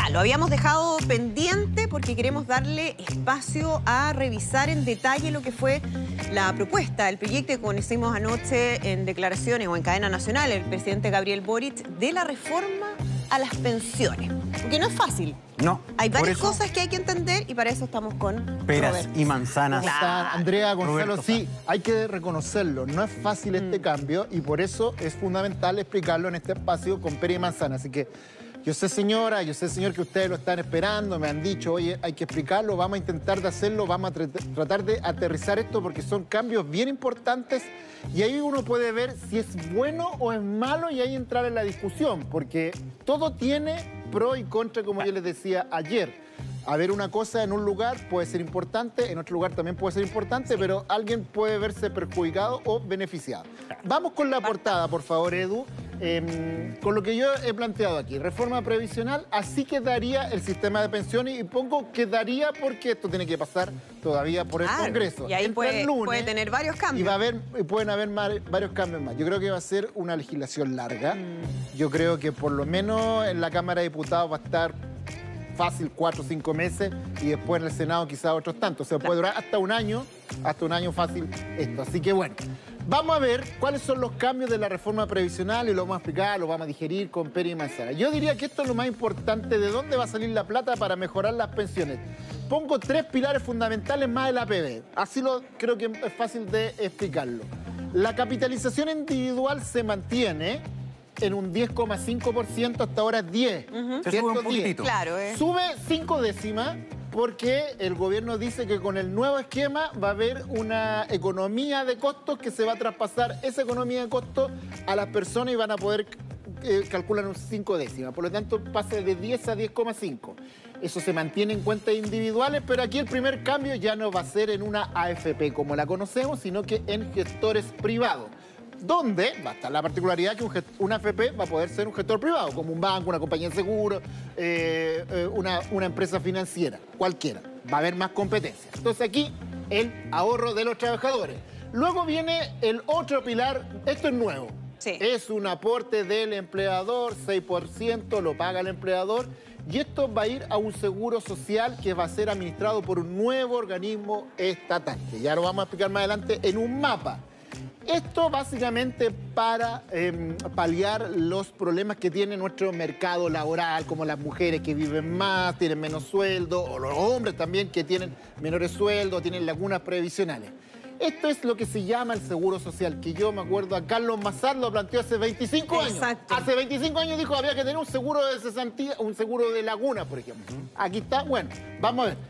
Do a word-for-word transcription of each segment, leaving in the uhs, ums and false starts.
Ya, lo habíamos dejado pendiente porque queremos darle espacio a revisar en detalle lo que fue la propuesta, el proyecto que conocimos anoche en declaraciones o en cadena nacional, el presidente Gabriel Boric, de la reforma a las pensiones. Porque no es fácil. No. Hay varias eso, cosas que hay que entender y para eso estamos con peras Roberto. y manzanas. Claro. Andrea, Gonzalo, Roberto, sí, hay que reconocerlo. No es fácil este Mm. cambio y por eso es fundamental explicarlo en este espacio con pera y manzana. Así que yo sé, señora, yo sé, señor, que ustedes lo están esperando, me han dicho, oye, hay que explicarlo, vamos a intentar de hacerlo, vamos a tr- tratar de aterrizar esto porque son cambios bien importantes y ahí uno puede ver si es bueno o es malo y ahí entrar en la discusión, porque todo tiene pro y contra, como yo les decía ayer. A ver, una cosa en un lugar puede ser importante, en otro lugar también puede ser importante, pero alguien puede verse perjudicado o beneficiado. Vamos con la portada, por favor, Edu. Eh, con lo que yo he planteado aquí, reforma previsional, así quedaría el sistema de pensiones y pongo quedaría porque esto tiene que pasar todavía por el Claro, Congreso. y ahí Entra puede, el lunes puede tener varios cambios. y va a haber, pueden haber mar- varios cambios más. Yo creo que va a ser una legislación larga. Mm. Yo creo que por lo menos en la Cámara de Diputados va a estar fácil cuatro o cinco meses y después en el Senado quizás otros tantos. O sea, puede durar hasta un año, hasta un año fácil esto. Así que bueno, vamos a ver cuáles son los cambios de la reforma previsional y lo vamos a explicar, lo vamos a digerir con pera y manzana. Yo diría que esto es lo más importante, de dónde va a salir la plata para mejorar las pensiones. Pongo tres pilares fundamentales más el A P B. Así lo creo que es fácil de explicarlo. La capitalización individual se mantiene en un diez coma cinco por ciento, hasta ahora es diez. Se sube un poquitito. Claro, ¿eh? Sube cinco décimas porque el gobierno dice que con el nuevo esquema va a haber una economía de costos que se va a traspasar esa economía de costos a las personas y van a poder eh, calcular un cinco décimas. Por lo tanto, pasa de diez a diez coma cinco. Eso se mantiene en cuentas individuales, pero aquí el primer cambio ya no va a ser en una A F P como la conocemos, sino que en gestores privados. Donde va a estar la particularidad que un gest- una A F P va a poder ser un gestor privado, como un banco, una compañía de seguro, eh, eh, una, una empresa financiera, cualquiera. Va a haber más competencia. Entonces aquí el ahorro de los trabajadores. Luego viene el otro pilar, esto es nuevo. Sí. Es un aporte del empleador, seis por ciento lo paga el empleador. Y esto va a ir a un seguro social que va a ser administrado por un nuevo organismo estatal, que ya lo vamos a explicar más adelante en un mapa. Esto básicamente para eh, paliar los problemas que tiene nuestro mercado laboral, como las mujeres que viven más, tienen menos sueldo, o los hombres también que tienen menores sueldos, tienen lagunas previsionales. Esto es lo que se llama el seguro social, que yo me acuerdo a Carlos Mazar lo planteó hace veinticinco años. Exacto. Hace veinticinco años dijo que había que tener un seguro de cesantía, un seguro de laguna, por ejemplo. Aquí está, bueno, vamos a ver.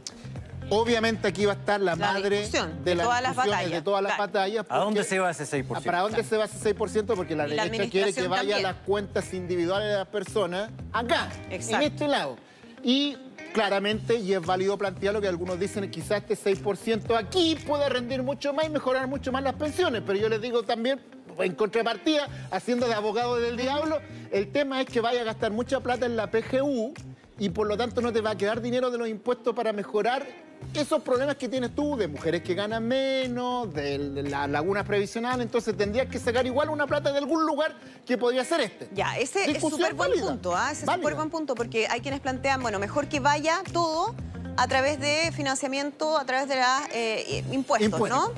Obviamente aquí va a estar la, La madre discusión de, de las todas las discusiones, batallas, de todas las claro. batallas. ¿A dónde porque- se va ese seis por ciento? ¿Para dónde se va ese seis por ciento? Porque la Y la derecha quiere que administración vaya a también. las cuentas individuales de las personas acá, Exacto. en este lado. Y claramente, y es válido plantearlo, que algunos dicen que quizás este seis por ciento aquí puede rendir mucho más y mejorar mucho más las pensiones. Pero yo les digo también, en contrapartida, haciendo de abogado del diablo, el tema es que vaya a gastar mucha plata en la P G U y por lo tanto no te va a quedar dinero de los impuestos para mejorar esos problemas que tienes tú, de mujeres que ganan menos, de las lagunas previsionales. Entonces tendrías que sacar igual una plata de algún lugar que podría ser este. Ya, ese es Discusión súper buen válida, punto, ¿ah? Ese es válida. súper buen punto, porque hay quienes plantean, bueno, mejor que vaya todo a través de financiamiento, a través de los eh, impuestos, Impuestos. ¿no?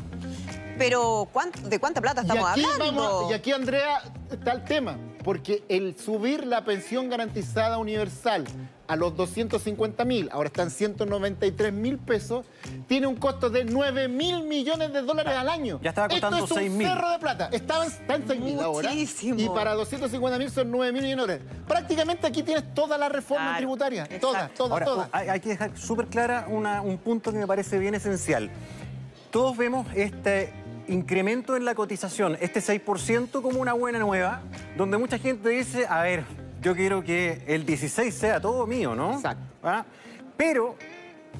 Pero, ¿cuán- ¿de cuánta plata Y estamos aquí, hablando? vamos- y aquí, Andrea, está el tema. Porque el subir la pensión garantizada universal a los doscientos cincuenta mil, ahora están ciento noventa y tres mil pesos, tiene un costo de nueve mil millones de dólares al año. Ya estaba costando Esto es seis un mil. cerro de plata. Estaban, está en seis mil ahora. Muchísimo. Y para doscientos cincuenta mil son nueve mil millones de dólares. Prácticamente aquí tienes toda la reforma Claro, tributaria. exacto. Todas, todas, Ahora, todas. hay, hay que dejar súper clara una- un punto que me parece bien esencial. Todos vemos este incremento en la cotización, este seis por ciento como una buena nueva, donde mucha gente dice, a ver, yo quiero que el dieciséis sea todo mío, ¿no? Exacto. ¿Ah? Pero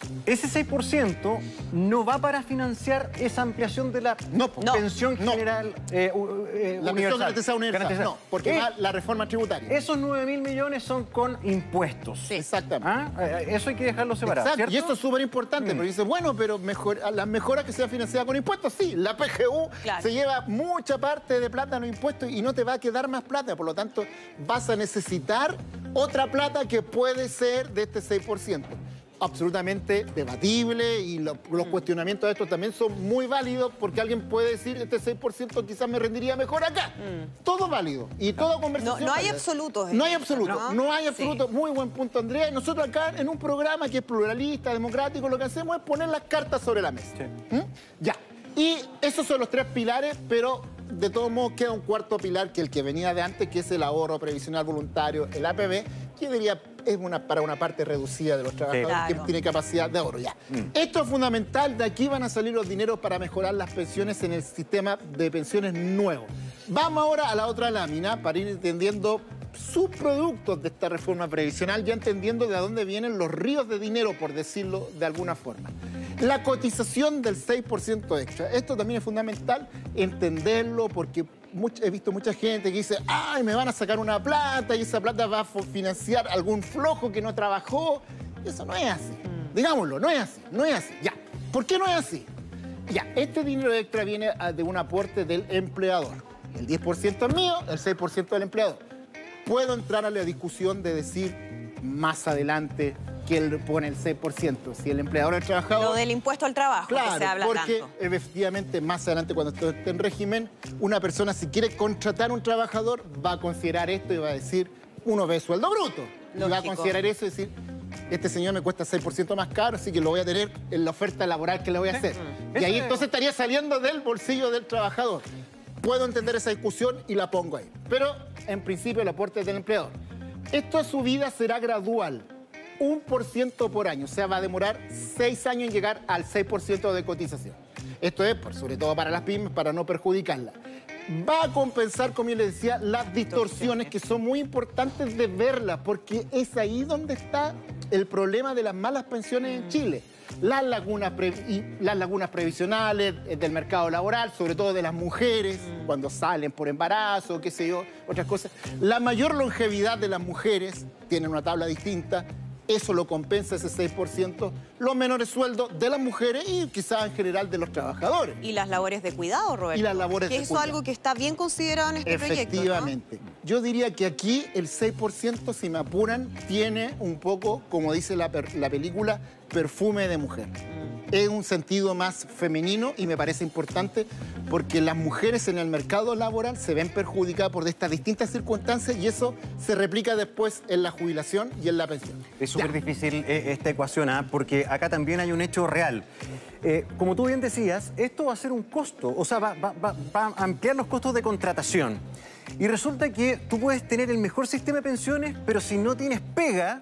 ese seis por ciento no va para financiar esa ampliación de la no, pensión no. general eh, eh, la universal. pensión garantizada universal. Garantizada. No, porque eh, va la reforma tributaria. Esos nueve mil millones son con impuestos. Sí. Exactamente. ¿Ah? Eso hay que dejarlo separado. Exacto. ¿cierto? Y esto es súper importante, mm. porque dice, bueno, pero mejor, las mejoras que sean financiadas con impuestos, sí. La P G U claro. se lleva mucha parte de plata en los impuestos y no te va a quedar más plata. Por lo tanto, vas a necesitar otra plata que puede ser de este seis por ciento. Absolutamente debatible y lo, los mm. cuestionamientos de esto también son muy válidos porque alguien puede decir este seis por ciento quizás me rendiría mejor acá. Mm. Todo válido y toda conversación. No, no hay válida. absolutos. No hay absoluto, no, no hay absoluto. Sí. Muy buen punto, Andrea. Nosotros acá en un programa que es pluralista, democrático, lo que hacemos es poner las cartas sobre la mesa. Sí. ¿Mm? Ya. Y esos son los tres pilares, pero de todos modos queda un cuarto pilar que el que venía de antes, que es el ahorro previsional voluntario, el A P B, que diría es una, para una parte reducida de los trabajadores sí, claro. que tiene capacidad de ahorro. Ya. Mm. Esto es fundamental, de aquí van a salir los dineros para mejorar las pensiones en el sistema de pensiones nuevo. Vamos ahora a la otra lámina para ir entendiendo subproductos de esta reforma previsional, ya entendiendo de dónde vienen los ríos de dinero, por decirlo de alguna forma. La cotización del seis por ciento extra. Esto también es fundamental entenderlo porque much, he visto mucha gente que dice, ay, me van a sacar una plata y esa plata va a financiar algún flojo que no trabajó. Eso no es así. Mm. Digámoslo, no es así, no es así. Ya. ¿Por qué no es así? Ya, este dinero extra viene de un aporte del empleador. El diez por ciento es mío, el seis por ciento del empleador. Puedo entrar a la discusión de decir más adelante que él pone el seis por ciento. Si el empleador o el trabajador... Lo del impuesto al trabajo, claro, que se habla porque tanto. Efectivamente más adelante cuando esto esté en régimen, una persona si quiere contratar a un trabajador va a considerar esto y va a decir, uno ve sueldo bruto. Y va a considerar eso y decir, este señor me cuesta seis por ciento más caro, así que lo voy a tener en la oferta laboral que le voy a hacer. Sí. Y ahí entonces estaría saliendo del bolsillo del trabajador. Puedo entender esa discusión y la pongo ahí. Pero, en principio, el aporte es del empleador. Esto a su vida será gradual. Un por ciento por año. O sea, va a demorar seis años en llegar al seis por ciento de cotización. Esto es, por, sobre todo para las pymes, para no perjudicarlas. Va a compensar, como yo les decía, las distorsiones que son muy importantes de verlas, porque es ahí donde está el problema de las malas pensiones en Chile. Las lagunas, pre y las lagunas previsionales del mercado laboral, sobre todo de las mujeres, mm. cuando salen por embarazo, qué sé yo, otras cosas. La mayor longevidad de las mujeres, tienen una tabla distinta, eso lo compensa ese seis por ciento, los menores sueldos de las mujeres y quizás en general de los trabajadores. Y las labores de cuidado, Roberto. Y las labores que de eso cuidado. Es algo que está bien considerado en este proyecto, ¿no? Efectivamente. Yo diría que aquí el seis por ciento, si me apuran, tiene un poco, como dice la, la película, perfume de mujer. Mm. Es un sentido más femenino y me parece importante porque las mujeres en el mercado laboral se ven perjudicadas por estas distintas circunstancias y eso se replica después en la jubilación y en la pensión. Es súper difícil eh, esta ecuación, ¿eh? Porque acá también hay un hecho real. Eh, como tú bien decías, esto va a ser un costo, o sea, va, va, va, va a ampliar los costos de contratación. Y resulta que tú puedes tener el mejor sistema de pensiones, pero si no tienes pega,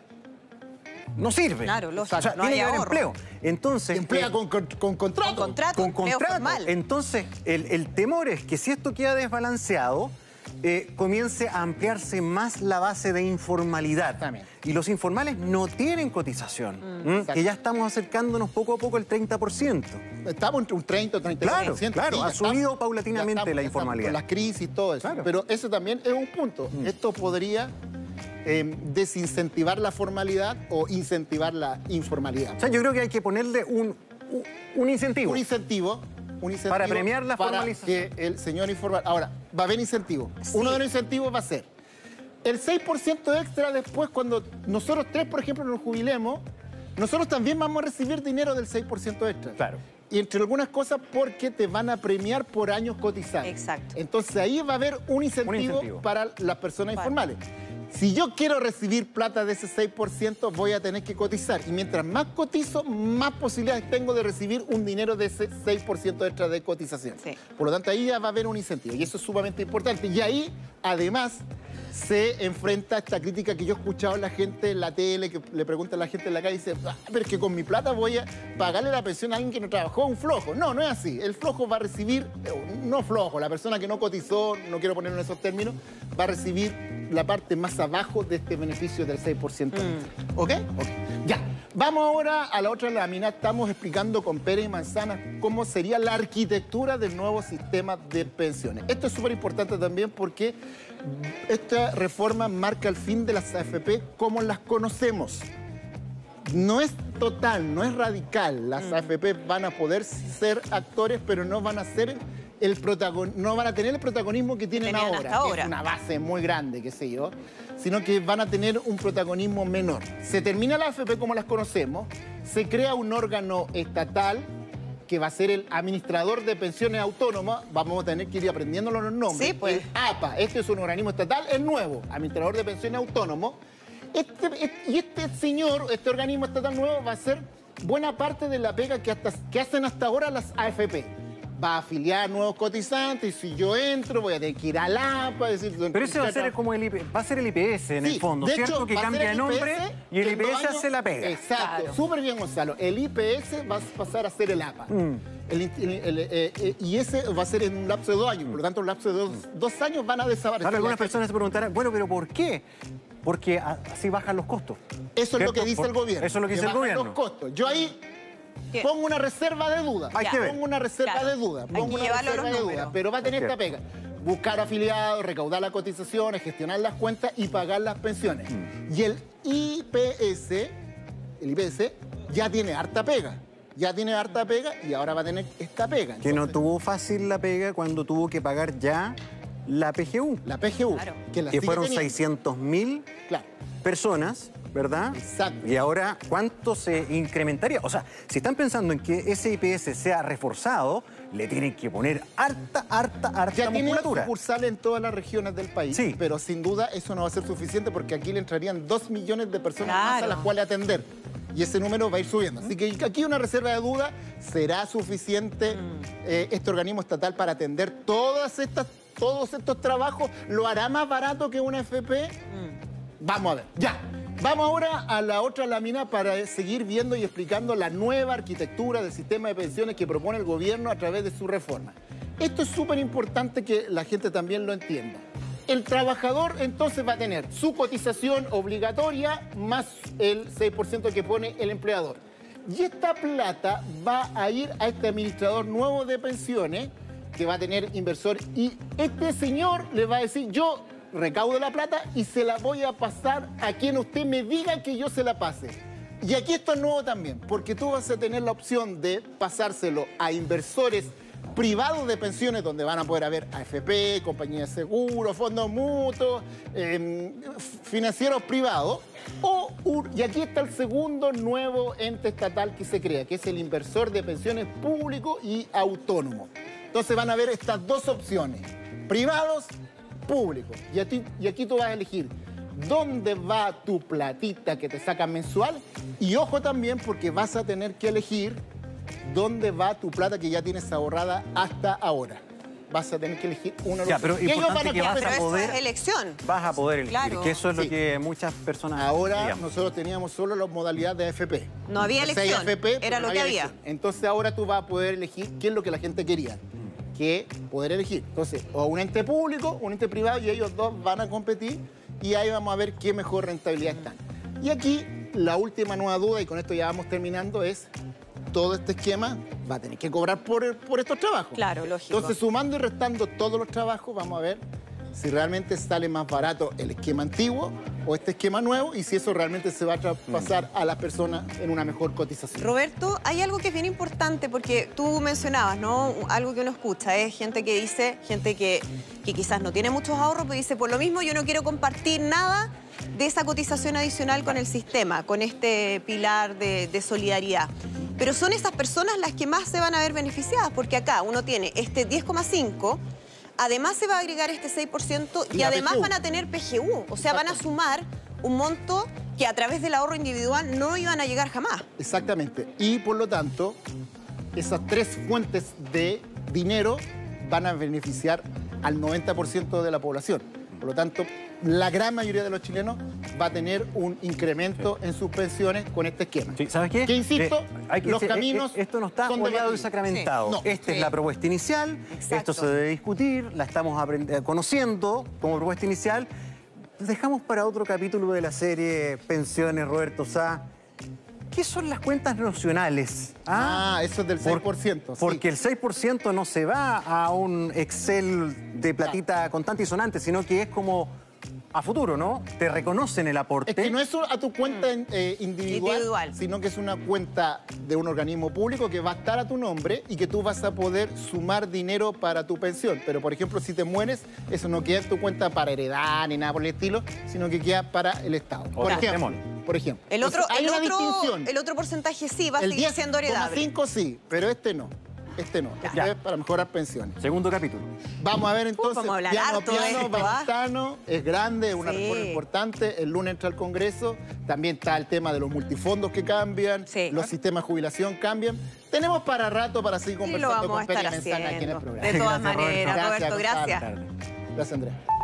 no sirve. Claro, lógico. O sea, no tiene hay que haber ahorro. empleo. Entonces, emplea eh, con, con, con contrato. Con contrato, con empleo contrato. formal. Entonces, el, el temor es que si esto queda desbalanceado, eh, comience a ampliarse más la base de informalidad. También. Y los informales no tienen cotización, Mm. ¿m? Que ya estamos acercándonos poco a poco al treinta por ciento. Estamos entre un treinta o treinta y dos por ciento. Claro, claro, sí, ha subido estamos, paulatinamente estamos, la estamos informalidad. Con las crisis y todo eso. Claro. Pero eso también es un punto. Mm. Esto podría eh, desincentivar la formalidad o incentivar la informalidad. O sea, yo creo que hay que ponerle un, un, un incentivo. Un incentivo. Un incentivo para premiar la para formalización. que el señor informal... Ahora, va a haber incentivo. Sí. Uno de los incentivos va a ser el seis por ciento extra después cuando nosotros tres, por ejemplo, nos jubilemos, nosotros también vamos a recibir dinero del seis por ciento extra. Claro. Y entre algunas cosas porque te van a premiar por años cotizados. Exacto. Entonces ahí va a haber un incentivo, Un incentivo. para las personas Vale. informales. Si yo quiero recibir plata de ese seis por ciento, voy a tener que cotizar. Y mientras más cotizo, más posibilidades tengo de recibir un dinero de ese seis por ciento extra de cotización. Sí. Por lo tanto, ahí ya va a haber un incentivo. Y eso es sumamente importante. Y ahí, además, se enfrenta a esta crítica que yo he escuchado en la gente en la tele, que le pregunta a la gente en la calle y dice, ah, pero es que con mi plata voy a pagarle la pensión a alguien que no trabajó, un flojo. No, no es así. El flojo va a recibir, no flojo, la persona que no cotizó, no quiero ponerlo en esos términos, va a recibir la parte más abajo de este beneficio del seis por ciento. Mm. ¿Ok? Ok. Ya. Vamos ahora a la otra lámina. Estamos explicando con pera y manzana cómo sería la arquitectura del nuevo sistema de pensiones. Esto es súper importante también porque esta reforma marca el fin de las A F P como las conocemos. No es total, no es radical. Las mm. A F P van a poder ser actores, pero no van a ser el protagon... no van a tener el protagonismo que tienen Tenían ahora, ahora, que es una base muy grande, qué sé yo, sino que van a tener un protagonismo menor. Se termina la A F P como las conocemos, se crea un órgano estatal que va a ser el administrador de pensiones autónomas. Vamos a tener que ir aprendiéndolo los nombres. Sí, pues. El A P A, este es un organismo estatal, es nuevo, administrador de pensiones autónomos. Este, este, y este señor, este organismo estatal nuevo, va a hacer buena parte de la pega que, hasta, que hacen hasta ahora las A F P. Va a afiliar nuevos cotizantes y si yo entro voy a tener que ir al A P A, decir... Pero ese va a ser como el I P, va a ser el I P S en sí, el fondo, de ¿cierto? Hecho, que cambia de nombre y el I P S años, hace la pega. Exacto, claro. Súper bien, Gonzalo. El I P S va a pasar a ser el A P A. Mm. El, el, el, el, eh, y ese va a ser en un lapso de dos años, por lo tanto, en un lapso de dos, mm. dos años van a desaparecer. Ahora, algunas personas se preguntarán, bueno, pero ¿por qué? Porque así bajan los costos. Eso es lo que dice por, el gobierno. Eso es lo que, que dice el gobierno. Los costos. Yo ahí... ¿Qué? Pongo una reserva de duda. Hay que ver. Pongo una reserva claro. de duda. Pongo Hay que una llevarlo reserva a los de números. duda. Pero va a tener esta pega. Buscar afiliados, recaudar las cotizaciones, gestionar las cuentas y pagar las pensiones. Mm. Y el I P S, el I P S, ya tiene harta pega. Ya tiene harta pega y ahora va a tener esta pega. Entonces, que no tuvo fácil la pega cuando tuvo que pagar ya la P G U. La P G U. Claro. Que, la que fueron seiscientos mil claro. personas, ¿verdad? Exacto. Y ahora, ¿cuánto se incrementaría? O sea, si están pensando en que ese I P S sea reforzado, le tienen que poner harta, harta, harta ya musculatura. Tiene sucursales en todas las regiones del país, sí. pero sin duda eso no va a ser suficiente porque aquí le entrarían dos millones de personas claro. más a las cuales atender. Y ese número va a ir subiendo. Así que aquí una reserva de duda, ¿será suficiente mm. eh, este organismo estatal para atender todas estas, todos estos trabajos? ¿Lo hará más barato que una F P? Mm. Vamos a ver, ya. Vamos ahora a la otra lámina para seguir viendo y explicando la nueva arquitectura del sistema de pensiones que propone el gobierno a través de su reforma. Esto es súper importante que la gente también lo entienda. El trabajador entonces va a tener su cotización obligatoria más el seis por ciento que pone el empleador. Y esta plata va a ir a este administrador nuevo de pensiones que va a tener inversor y este señor le va a decir, yo recaudo la plata y se la voy a pasar a quien usted me diga que yo se la pase. Y aquí esto es nuevo también, porque tú vas a tener la opción de pasárselo a inversores privados de pensiones, donde van a poder haber A F P, compañías de seguros, fondos mutuos, eh, financieros privados, o, y aquí está el segundo nuevo ente estatal que se crea, que es el inversor de pensiones público y autónomo. Entonces van a haber estas dos opciones, privados, públicos. Y aquí, y aquí tú vas a elegir dónde va tu platita que te sacan mensual, y ojo también porque vas a tener que elegir dónde va tu plata que ya tienes ahorrada hasta ahora. Vas a tener que elegir una ya, pero y ellos van a que vas pero a poder, eso es elección. Vas a poder elegir, claro. que eso es lo sí. que muchas personas... Ahora digamos. nosotros teníamos solo la modalidad de A F P. No había elección, A F P, era no lo que había. Elección. Entonces ahora tú vas a poder elegir qué es lo que la gente quería, que poder elegir. Entonces, o un ente público, un ente privado, y ellos dos van a competir y ahí vamos a ver qué mejor rentabilidad están. Y aquí la última nueva duda, y con esto ya vamos terminando, es todo este esquema va a tener que cobrar por, por estos trabajos. Claro, lógico. Entonces, sumando y restando todos los trabajos, vamos a ver si realmente sale más barato el esquema antiguo o este esquema nuevo y si eso realmente se va a traspasar a las personas en una mejor cotización. Roberto, hay algo que es bien importante porque tú mencionabas, ¿no? Algo que uno escucha, es gente que dice, gente que, que quizás no tiene muchos ahorros, pero dice, por lo mismo yo no quiero compartir nada de esa cotización adicional con el sistema, con este pilar de, de solidaridad. Pero son esas personas las que más se van a ver beneficiadas, porque acá uno tiene este diez coma cinco, además se va a agregar este seis por ciento y, y además P G U. Van a tener P G U, o sea, van a sumar un monto que a través del ahorro individual no iban a llegar jamás. Exactamente, y por lo tanto, esas tres fuentes de dinero van a beneficiar al noventa por ciento de la población. Por lo tanto, la gran mayoría de los chilenos va a tener un incremento sí. en sus pensiones con este esquema. Sí, ¿sabes qué? Que insisto, eh, hay que los decir, caminos eh, Esto no está son oleado y debatibles. sacramentado. Sí. No. Esta Sí. es la propuesta inicial, Exacto. esto se debe discutir, la estamos conociendo como propuesta inicial. Dejamos para otro capítulo de la serie Pensiones, Roberto Sá. ¿Qué son las cuentas nacionales? Ah, ah eso es del seis por ciento. Por, porque sí. el seis por ciento no se va a un Excel de platita contante y sonante, sino que es como a futuro, ¿no? Te reconocen el aporte. Es que no es a tu cuenta eh, individual, individual, sino que es una cuenta de un organismo público que va a estar a tu nombre y que tú vas a poder sumar dinero para tu pensión. Pero, por ejemplo, si te mueres, eso no queda en tu cuenta para heredar ni nada por el estilo, sino que queda para el Estado. Por Otra, ejemplo, démosle. por ejemplo. El otro, Entonces, hay el, una otro, distinción. el otro porcentaje sí va a El seguir siendo heredable. cinco sí, pero este no. Este no. Este Ya. es para mejorar pensiones. Segundo capítulo. Vamos a ver entonces. vamos a hablar piano, harto de piano, esto, ¿ah? Ventano, es grande, es una Sí. reforma importante. El lunes entra al Congreso. También está el tema de los multifondos que cambian, Sí. los sistemas de jubilación cambian. Tenemos para rato para seguir Y lo conversando vamos a con Peri estar Manzana aquí en el haciendo. programa. De todas Gracias, Roberto. maneras, Roberto, Gonzalo. gracias. Gracias, Andrés.